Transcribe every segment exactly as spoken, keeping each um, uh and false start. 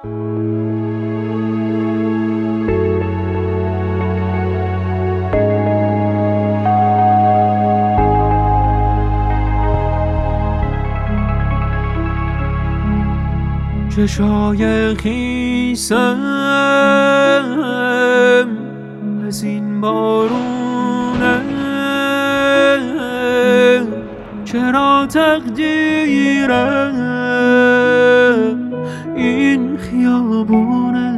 چشای خیسم از این بارونه، چرا تقدیرم این خیابونه.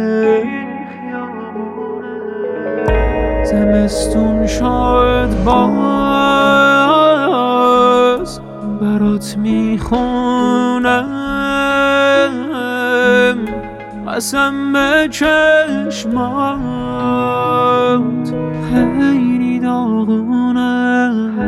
زمستون شاید باز برات میخونم، قسم به چشمات خیلی داغونه.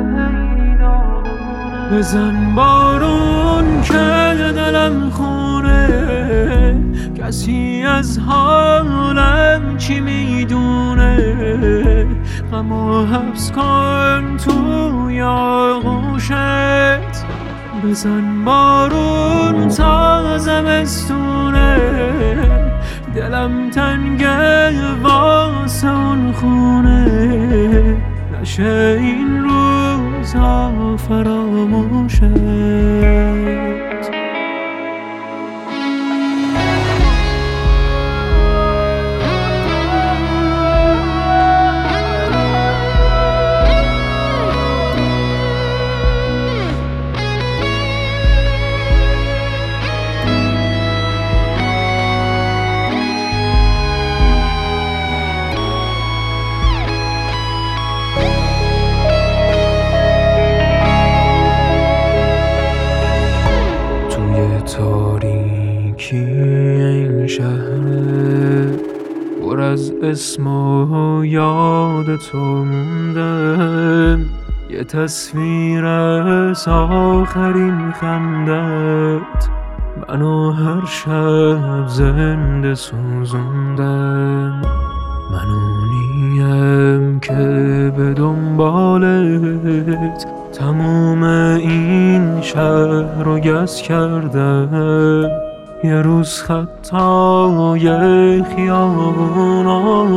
بزن بارون که دلم خونه، کسی از حالم چی میدونه. غمو حبس کن توی آغوشت، بزن بارون تا زمستونه. دلم تنگه واسه اون خونه، نشه این روزها فراموشت. تاریکی این شهر پر از اسم و یاد تو مونده، یه تصویر از آخرین خندت منو هر شب زنده سوزوندم. من اونیم که به دنبالت تموم این شهر رو گز کردم. یه روز خطای خیابونا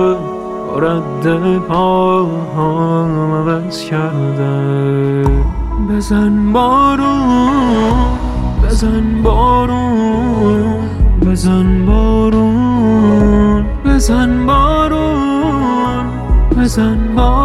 رد پاهام عوض کردم. بزن بارون، بزن بارون، بزن بارون، بزن بارون، بزن بارون.